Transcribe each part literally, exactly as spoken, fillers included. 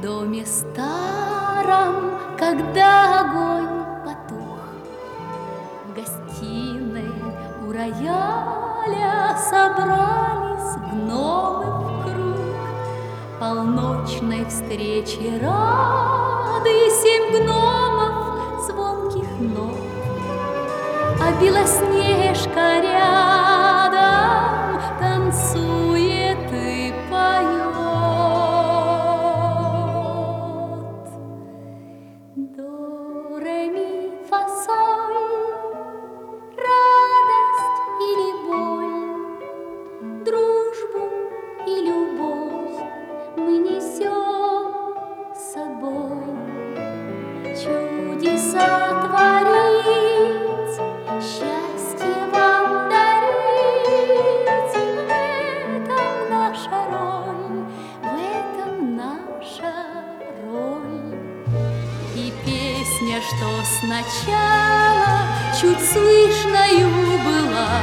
доме старом, когда огонь потух, в гостиной у рояля собрались гномы в круг. Полночной встрече рады семь гномов звонких нот, а Белоснежка рядом танцует и поет. До, ре, ми, фа, соль, радость или боль, дружбу и любовь мы несем с собой. Чудеса творить, счастье вам дарить, в этом наша роль, в этом наша роль. И песня, что сначала чуть слышною была,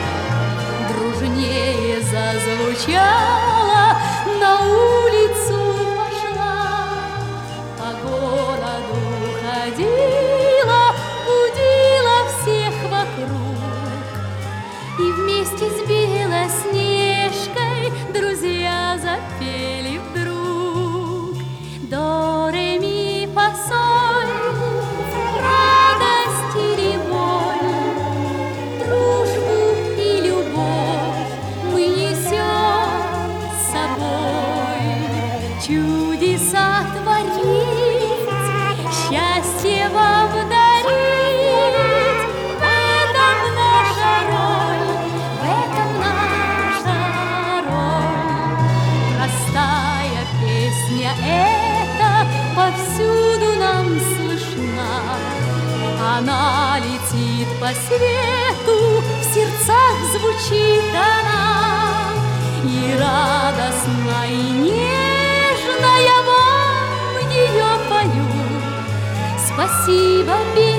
дружнее зазвучала, на улицу пошла, по городу ходила, будила всех вокруг. И вместе с Белоснежкой друзья запели вдруг. До, ре, ми, фа, соль, радость или боль, дружбу и любовь мы несем с собой. Чудеса творить, счастье вам дарить, в этом наша роль, в этом наша роль. Простая песня эта повсюду нам слышна, она летит по свету, в сердцах звучит она, и радостно, и нежно я вам ее пою. Спасибо,